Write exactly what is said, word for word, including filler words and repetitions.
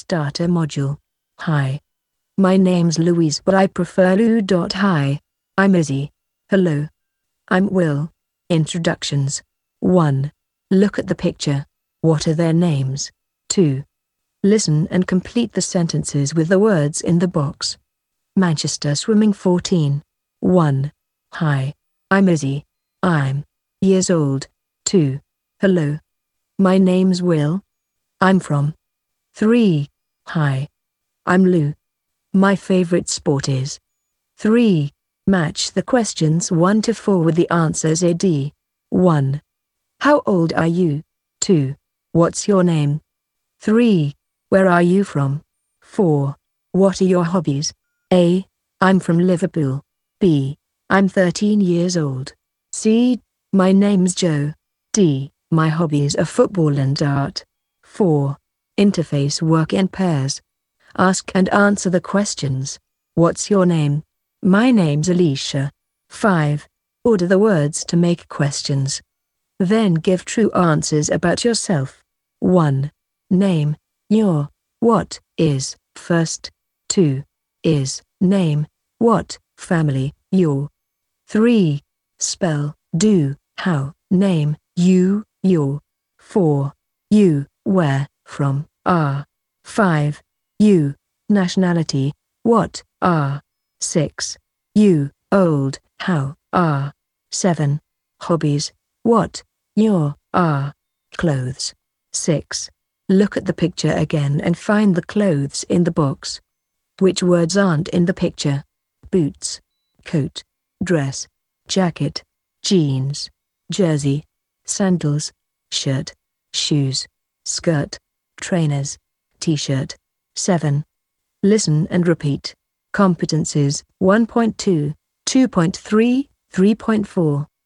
Starter module. Hi. My name's Louise, but I prefer Lou. Hi. I'm Izzy. Hello. I'm Will. Introductions. one. Look at the picture. What are their names? two. Listen and complete the sentences with the words in the box. Manchester Swimming fourteen. one. Hi. I'm Izzy. I'm years old. two. Hello. My name's Will. I'm from. three. Hi. I'm Lou. My favorite sport is. three. Match the questions one to four with the answers A D. one. How old are you? two. What's your name? three. Where are you from? four. What are your hobbies? A. I'm from Liverpool. B. I'm thirteen years old. C. My name's Joe. D. My hobbies are football and art. four. Interface work in pairs. Ask and answer the questions. What's your name? My name's Alicia. five. Order the words to make questions. Then give true answers about yourself. one. Name. Your. What is first. two. Is name. What family your. three. Spell do how name you your. four. You where from are. five. You nationality what are. six. You old how are. seven. Hobbies what your are. Clothes. six. Look at the picture again and find the clothes in the box. Which words aren't in the picture? Boots, coat, dress, jacket, jeans, jersey, sandals, shirt, shoes, skirt, trainers, t-shirt. seven. Listen and repeat. Competencies one point two, two point three, three point four.